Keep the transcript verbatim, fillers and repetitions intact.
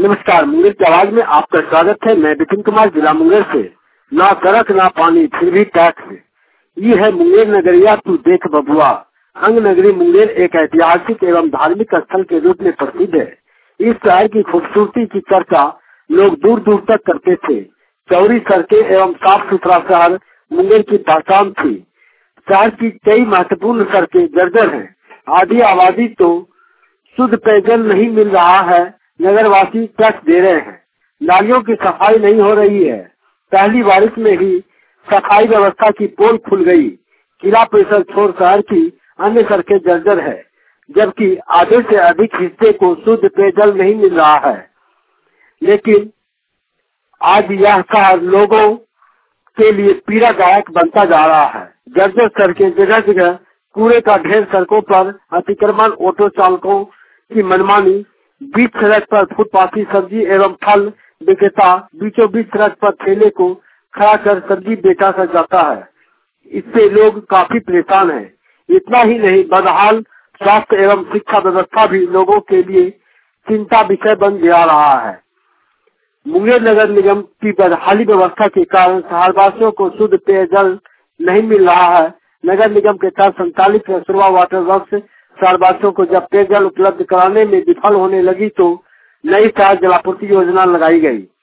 नमस्कार, मुंगेर की आवाज में आपका स्वागत है। मैं विपिन कुमार, जिला मुंगेर से। ना सड़क ना पानी फिर भी टैक्स। ये है मुंगेर नगरिया तू देख बबुआ। अंग नगरी मुंगेर एक ऐतिहासिक एवं धार्मिक स्थल के रूप में प्रसिद्ध है। इस शहर की खूबसूरती की चर्चा लोग दूर दूर तक करते थे। चौड़ी सड़कें एवं साफ सुथरा शहर मुंगेर की पहचान थी। शहर की कई महत्वपूर्ण सड़कें जर्जर हैं। आधी आबादी तो शुद्ध पेयजल नहीं मिल रहा है। नगरवासी टैक्स दे रहे हैं। नालियों की सफाई नहीं हो रही है। पहली बारिश में ही सफाई व्यवस्था की पोल खुल गई। किला परिसर छोड़ शहर की अन्य सड़कें जर्जर है, जबकि आधे से अधिक हिस्से को शुद्ध पेयजल नहीं मिल रहा है। लेकिन आज यह शहर लोगों के लिए पीड़ादायक बनता जा रहा है। जर्जर सड़कें, जगह जगह कूड़े का ढेर, सड़कों पर अतिक्रमण, ऑटो चालकों की मनमानी, बीच सड़क पर फुटपाथी सब्जी एवं फल विक्रेता बीचों बीच सड़क पर ठेले को खड़ा कर सब्जी बेचा कर जाता है। इससे लोग काफी परेशान हैं। इतना ही नहीं, बदहाल स्वास्थ्य एवं शिक्षा व्यवस्था भी लोगों के लिए चिंता विषय बन जा रहा है। मुंगेर नगर निगम की बदहाली व्यवस्था के कारण शहरवासियों को शुद्ध पेयजल नहीं मिल रहा है। नगर निगम के तहत संचालित सुरवा वाटर वर्क्स शहरवासियों को जब पेयजल उपलब्ध कराने में विफल होने लगी तो नई शहर जलापूर्ति योजना लगाई गई।